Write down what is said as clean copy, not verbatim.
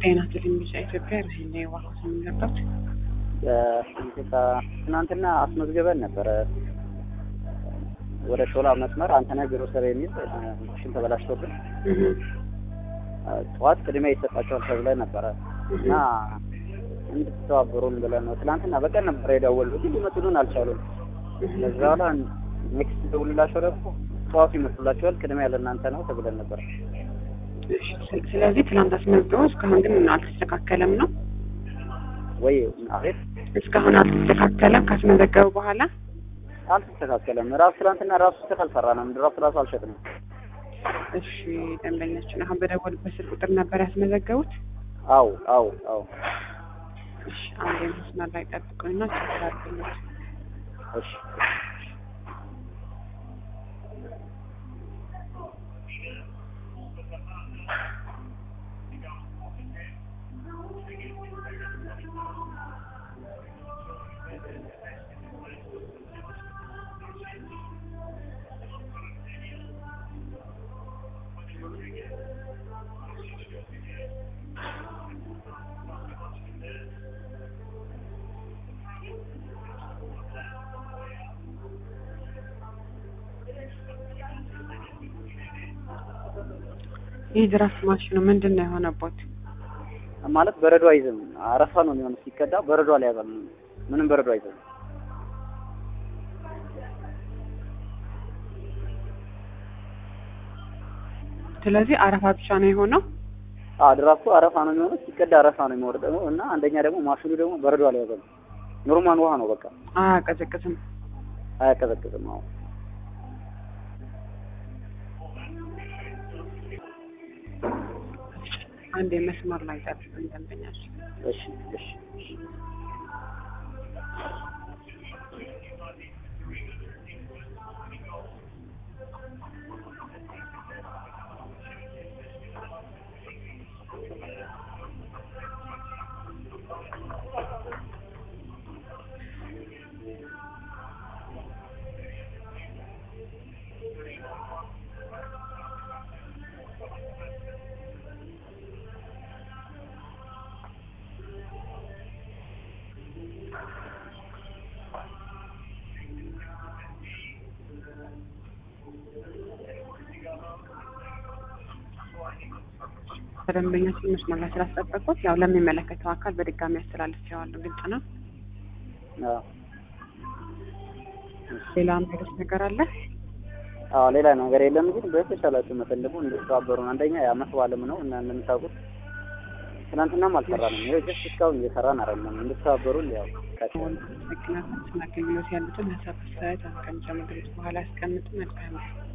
ጤና ቴሌቪዥን ኢትዮጵያ ነው የዋሉት የሚለበት ትናንትና አስመዝገበን ነበር ወደ ሾላ መስመር አንተነህ ግሮሰሪ የሚል ማሽን ተበላሽቶብን ጠዋት ቅድሚያ ይሰጣቸዋል ተብለን ነበር እና እንድትተባበሩን ብለን ነው። ትናንትና በቀን ነበር የደወሉት ግን ሊመጡልን አልቻሉም። ለዛላ ኔክስት ደውልላቸው ደግሞ ጠዋት ይመጡላቸዋል ቅድሚያ ለእናንተ ነው ተብለን ነበር። ስለዚህ ትናንት አስመዝግበው እስካሁን ግን አልተስተካከለም ነው ወይ? አቤት እስካሁን አልተስተካከለም። ካስመዘገቡ በኋላ አልተስተካከለም። ትናንትና ራሱ ተከልፈራ ነው ድራፍት ራሱ አልሸጥንም። እሺ ደንበኛችን አሁን በደወሉበት ስልክ ቁጥር ነበር ያስመዘገቡት? አዎ እሺ አንዴ መስመር ላይ ጠብቁኝና ቼክ አድርጉልኝ። እሺ ይህ ድራፍት ማሽኑ ምንድነው የሆነበት? ማለት በረዶ አይዝም። አረፋ ነው የሚሆነው ሲከዳ በረዶ አልያዘም። ምንም በረዶ አይዝም። ስለዚህ አረፋ ብቻ ነው የሆነው? ድራፍቱ አረፋ ነው የሚሆነው ሲከዳ አረፋ ነው የሚወርደው እና አንደኛ ደግሞ ማሽኑ ደግሞ በረዶ አልያዘም። ኖርማል ውሃ ነው በቃ። አያቀዘቅዝም። አዎ አንዴ መስመር ላይ ጠብቁኝ ደንበኛችን። እሺ ደንበኛችን መስመር ላይ ስላስጠበቁት ያው ለሚመለከተው አካል በድጋሚ አስተላልፌዋለሁ። ግልጽ ነው። ሌላ ነገር አለ? ሌላ ነገር የለም። ግን በተቻላችሁ መጠን ደግሞ እንድትተባበሩን። አንደኛ የዓመት በዓልም ነው እና እንደምታውቁት ትናንትናም አልሰራንም። ይኸው ጀስት እስካሁን እየሰራን አይደለም። እንድትተባበሩን ያው ምክንያቱም ስናገኘው ያሉትን ሀሳብ አስተያየት ከሚጨምሩት በኋላ ያስቀምጡ። መልካም